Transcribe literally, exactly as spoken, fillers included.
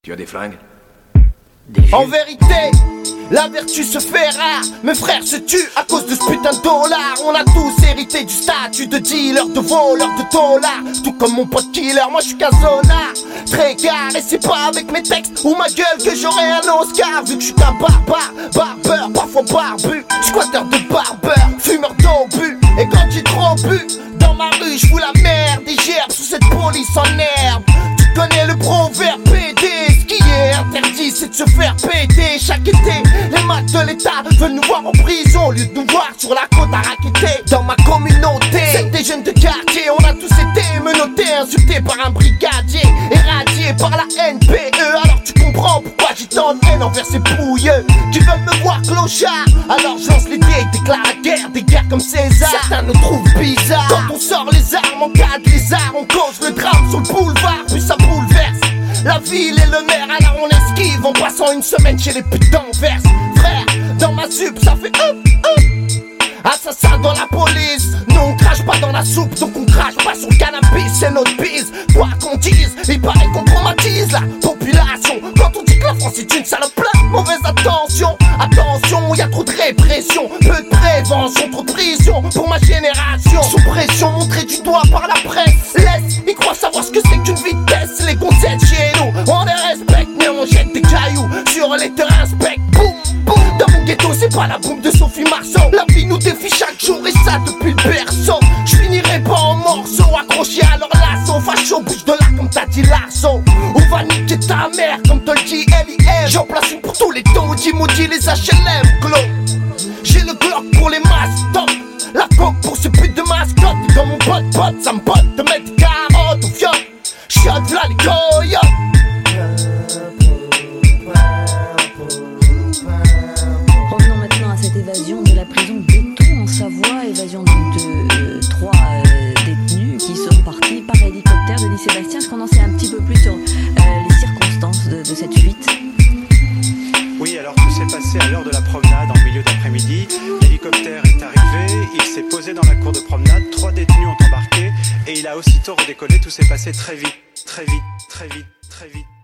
Tu as des fringues? En vérité, la vertu se fait rare. Mes frères se tuent à cause de ce putain de dollar. On a tous hérité du statut de dealer, de voleur, de dollars. Tout comme mon pote killer, moi je suis qu'un zonard. Très gare, et c'est pas avec mes textes ou ma gueule que j'aurai un Oscar. Vu que je suis qu'un barbare, barbeur, parfois barbu, squatteur de barbeur, fumeur d'obus. Et quand j'ai trop bu, dans ma rue je fous la merde. Des gerbes sous cette police en herbe. Tu connais le proverbe P D. Ce qui est interdit c'est de se faire péter. Chaque été, les maths de l'état veulent nous voir en prison au lieu de nous voir sur la côte à raqueter. Dans ma communauté, c'est des jeunes de quartier. On a tous été menottés, insultés par un brigadier, éradiés par la N P E. Alors tu comprends pourquoi j'ai tant de haine envers ces pouilleux qui veulent me voir clochard. Alors je lance les dés, déclare la guerre, des guerres comme César. Certains nous trouvent bizarres. Quand on sort les armes en cas de lézard, on cause le drame sur le boulevard, puis ça bouleverse la ville et le maire. Alors on esquive en passant une semaine chez les putains d'Anvers. Frère, dans ma sup ça fait hop hop. Assassin dans la police. Nous on crache pas dans la soupe, donc on crache pas sur le cannabis. C'est notre bise, quoi qu'on dise. Il paraît qu'on traumatise la population quand on dit que la France est une salope. Mauvaise attention, attention, y a trop de répression, peu de prévention, trop de prison pour ma génération. Sous pression, montrée du doigt par la presse. Laisse, ils croient savoir ce que c'est qu'une vitesse. Les concepts chez nous, on les respecte, mais on jette des cailloux sur les terrains spec. Boum, boum. Dans mon ghetto, c'est pas la bombe de Sophie Marceau. La vie nous défie chaque jour et ça depuis le berceau. Je finirai pas en morceaux, accroché à leur lasso. Facho, bouge de là comme t'as dit Larceau. On va niquer ta mère comme te le dit L I M. J'en place une pour tous les taudis, maudits, les H L M, Glo. J'ai le Glock pour les masques, la coque pour ce pute de mascotte. Et dans mon pote pote, ça me pote de mettre des carottes au fion. Chiotte là les coyotes. Revenons maintenant à cette évasion de la prison d'Étaux en Savoie. Évasion donc de euh, trois euh, détenus qui sont partis par hélicoptère de lycée Bastien. Est-ce qu'on en sait un petit peu plus sur euh, les circonstances de, de cette fuite? Oui, alors tout s'est passé à l'heure de la promenade en milieu d'après-midi. L'hélicoptère est arrivé, il s'est posé dans la cour de promenade, trois détenus ont embarqué et il a aussitôt redécollé. Tout s'est passé très vite, très vite, très vite, très vite.